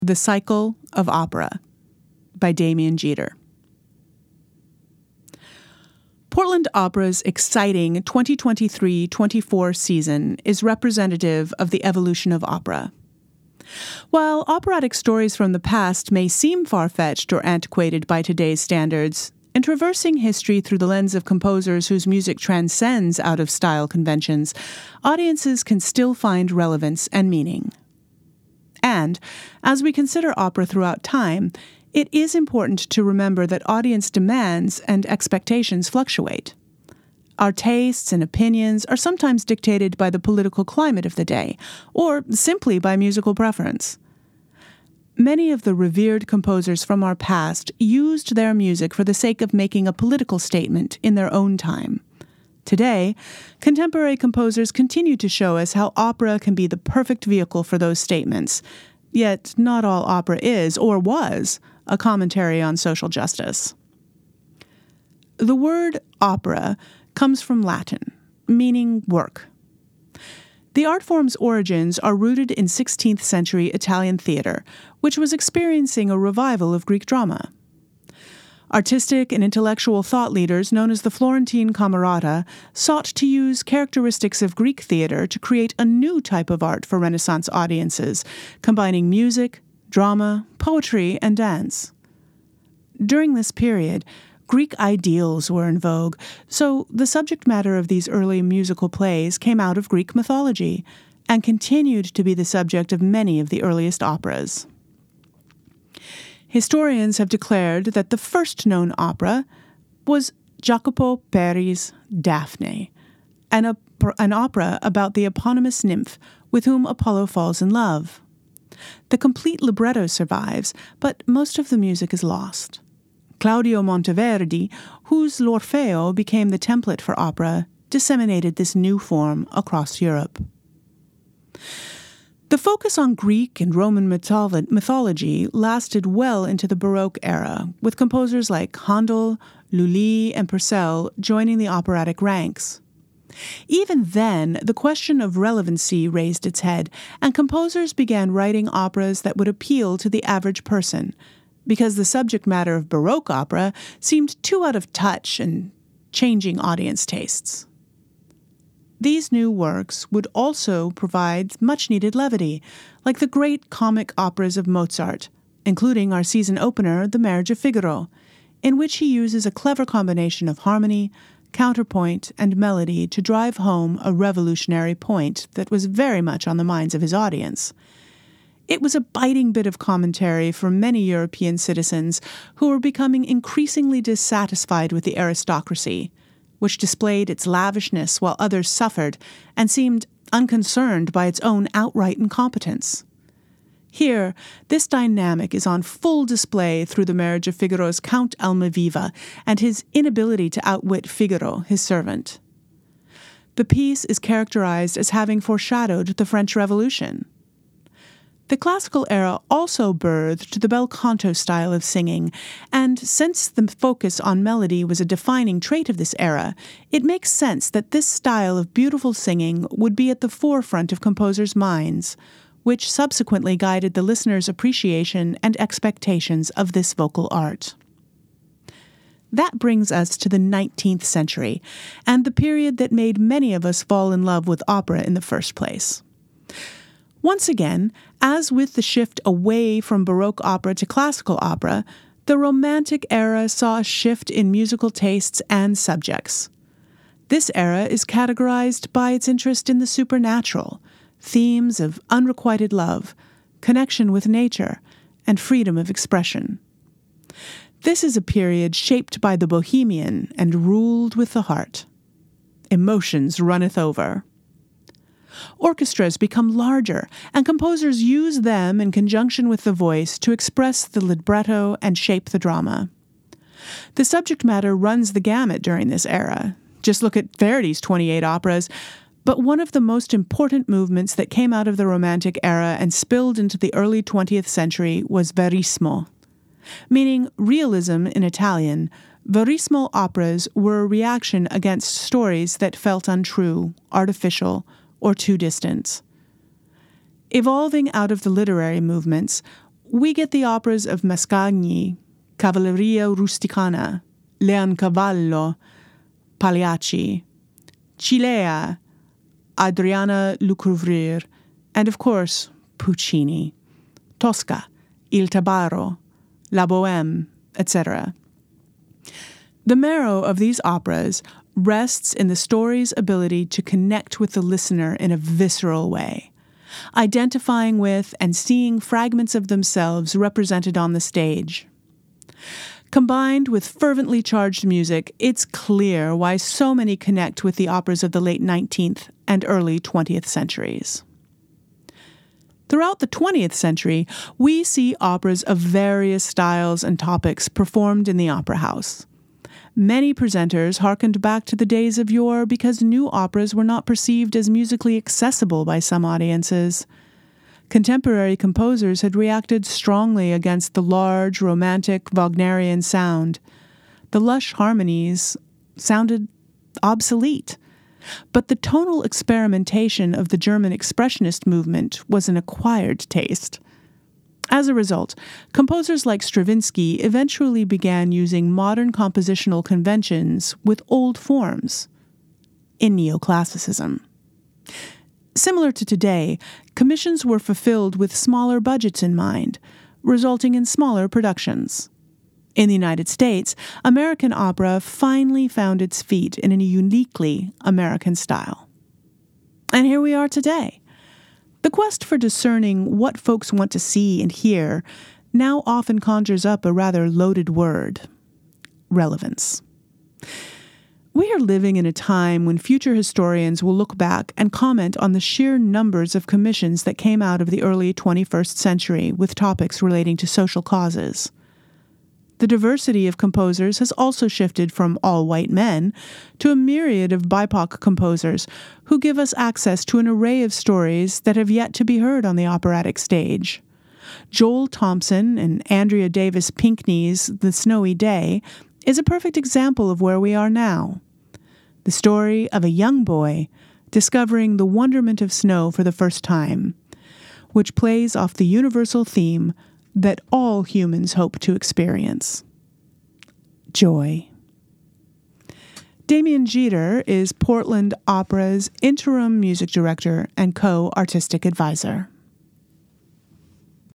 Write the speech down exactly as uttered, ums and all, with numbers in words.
The Cycle of Opera by Damien Jeter. Portland Opera's exciting twenty twenty-three twenty-four season is representative of the evolution of opera. While operatic stories from the past may seem far-fetched or antiquated by today's standards, in traversing history through the lens of composers whose music transcends out-of-style conventions, audiences can still find relevance and meaning. And, as we consider opera throughout time, it is important to remember that audience demands and expectations fluctuate. Our tastes and opinions are sometimes dictated by the political climate of the day, or simply by musical preference. Many of the revered composers from our past used their music for the sake of making a political statement in their own time. Today, contemporary composers continue to show us how opera can be the perfect vehicle for those statements, yet not all opera is, or was, a commentary on social justice. The word opera comes from Latin, meaning work. The art form's origins are rooted in sixteenth century Italian theater, which was experiencing a revival of Greek drama. Artistic and intellectual thought leaders known as the Florentine Camerata sought to use characteristics of Greek theater to create a new type of art for Renaissance audiences, combining music, drama, poetry, and dance. During this period, Greek ideals were in vogue, so the subject matter of these early musical plays came out of Greek mythology and continued to be the subject of many of the earliest operas. Historians have declared that the first known opera was Jacopo Peri's Daphne, an, op- an opera about the eponymous nymph with whom Apollo falls in love. The complete libretto survives, but most of the music is lost. Claudio Monteverdi, whose L'Orfeo became the template for opera, disseminated this new form across Europe. The focus on Greek and Roman mytholo- mythology lasted well into the Baroque era, with composers like Handel, Lully, and Purcell joining the operatic ranks. Even then, the question of relevancy raised its head, and composers began writing operas that would appeal to the average person, because the subject matter of Baroque opera seemed too out of touch and changing audience tastes. These new works would also provide much-needed levity, like the great comic operas of Mozart, including our season opener, The Marriage of Figaro, in which he uses a clever combination of harmony, counterpoint, and melody to drive home a revolutionary point that was very much on the minds of his audience. It was a biting bit of commentary for many European citizens who were becoming increasingly dissatisfied with the aristocracy, which displayed its lavishness while others suffered and seemed unconcerned by its own outright incompetence. Here, this dynamic is on full display through The Marriage of Figaro's Count Almaviva and his inability to outwit Figaro, his servant. The piece is characterized as having foreshadowed the French Revolution. The classical era also birthed the bel canto style of singing, and since the focus on melody was a defining trait of this era, it makes sense that this style of beautiful singing would be at the forefront of composers' minds, which subsequently guided the listener's appreciation and expectations of this vocal art. That brings us to the nineteenth century, and the period that made many of us fall in love with opera in the first place. Once again, as with the shift away from Baroque opera to classical opera, the Romantic era saw a shift in musical tastes and subjects. This era is categorized by its interest in the supernatural, themes of unrequited love, connection with nature, and freedom of expression. This is a period shaped by the bohemian and ruled with the heart. Emotions runneth over. Orchestras become larger, and composers use them in conjunction with the voice to express the libretto and shape the drama. The subject matter runs the gamut during this era. Just look at Verdi's twenty-eight operas. But one of the most important movements that came out of the Romantic era and spilled into the early twentieth century was verismo. Meaning realism in Italian, verismo operas were a reaction against stories that felt untrue, artificial, or too distant. Evolving out of the literary movements, we get the operas of Mascagni, Cavalleria Rusticana, Leoncavallo, Pagliacci, Cilea, Adriana Lecouvreur, and of course, Puccini, Tosca, Il Tabarro, La Bohème, et cetera. The marrow of these operas rests in the story's ability to connect with the listener in a visceral way, identifying with and seeing fragments of themselves represented on the stage. Combined with fervently charged music, it's clear why so many connect with the operas of the late nineteenth and early twentieth centuries. Throughout the twentieth century, we see operas of various styles and topics performed in the opera house. Many presenters hearkened back to the days of yore because new operas were not perceived as musically accessible by some audiences. Contemporary composers had reacted strongly against the large, romantic, Wagnerian sound. The lush harmonies sounded obsolete. But the tonal experimentation of the German Expressionist movement was an acquired taste. As a result, composers like Stravinsky eventually began using modern compositional conventions with old forms in neoclassicism. Similar to today, commissions were fulfilled with smaller budgets in mind, resulting in smaller productions. In the United States, American opera finally found its feet in a uniquely American style. And here we are today. The quest for discerning what folks want to see and hear now often conjures up a rather loaded word: relevance. We are living in a time when future historians will look back and comment on the sheer numbers of commissions that came out of the early twenty-first century with topics relating to social causes. The diversity of composers has also shifted from all white men to a myriad of B I P O C composers who give us access to an array of stories that have yet to be heard on the operatic stage. Joel Thompson and Andrea Davis Pinkney's The Snowy Day is a perfect example of where we are now. The story of a young boy discovering the wonderment of snow for the first time, which plays off the universal theme that all humans hope to experience: joy. Damien Jeter is Portland Opera's interim music director and co-artistic advisor.